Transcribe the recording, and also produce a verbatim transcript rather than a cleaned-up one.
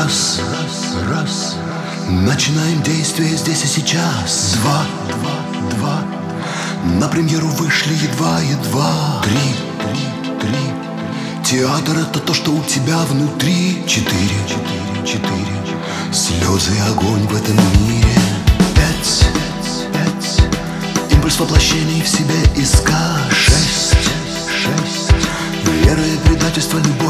Раз, раз, раз. Начинаем действие здесь и сейчас. Два, два, два. На премьеру вышли едва-едва. Три, три, три. Театр — это то, что у тебя внутри. Четыре, четыре, четыре. Слезы и огонь в этом мире. Пять, пять. Импульс воплощений в себе искать. Шесть, шесть. Вера и предательство, любовь.